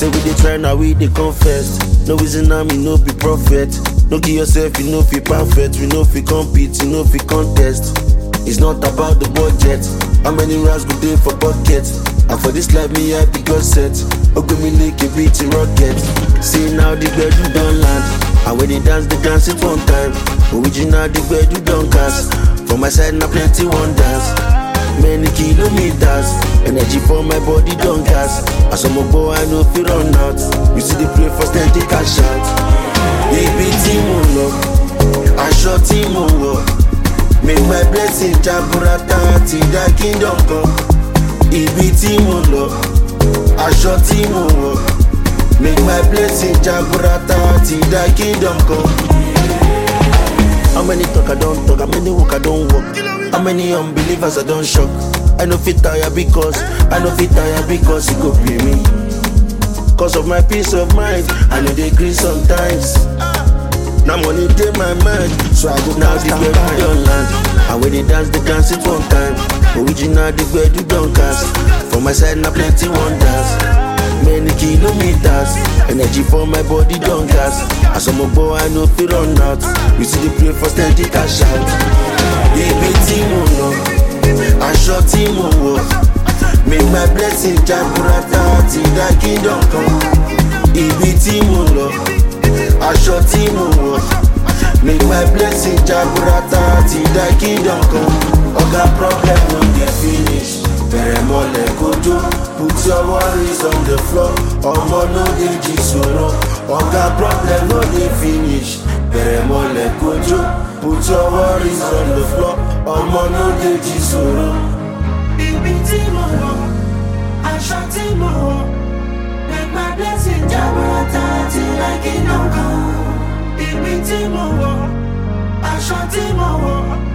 Say we dey try now, we dey confess. No reason me no be prophet. No give yourself, you know fi perfect. We know fi compete, you know fi contest. It's not about the budget. How many rounds go dey for bucket? And for this life, me I be God set. Ogo me like a beat rocket. See now the gbedu don land. And when they dance it one time. Original the gbedu don cast. For my side now plenty wonders. Many kilometers. Energy for my body don gas. As I'm a boy I know fi run out. You see the play for steady cash out. Ibi tí mo lọ, aṣọ tí mo wọ̀. Make my blessing jaburata ti da kingdom come. Ibi tí mo lọ, aṣọ tí mo wọ̀. Make my blessing jaburata ti da kingdom come. How many talk I don't talk, how many walk I don't walk. How many unbelievers I don't shock. I know fit tire because it go be me. Cause of my peace of mind, I know they agree sometimes. Now money take my mind, so I go now the gbedu don land. And when they dance it one time. Original the gbedu don cast. For my side now plenty wonders. Many kilometers, energy for my body don gas. As I'm a boy I know fi run out. You see the play for steady cash out. Ibi tí mo lọ, aṣọ tí mo wọ̀. Make my blessing jaburata ti da kingdom come. Ibi tí mo lọ, aṣọ tí mo wọ̀. Make my blessing jaburata ti da kingdom come. Oga problem no dey finish. Bẹ̀rẹ̀ mọ́lẹ̀ kojú. Put your worries on the floor. Ọmọ no dey jí sọ̀rọ̀. Oga problem no dey finish. Bẹ̀rẹ̀ mọ́lẹ̀ kojú. Put your worries on the floor. Ọmọ no dey jí sọ̀rọ̀. Ibi tí mo lọ, aṣọ tí mo wọ̀. Make my blessing jaburata till I kingdom come. Ibi tí mo wọ̀, aṣọ tí mo wọ̀.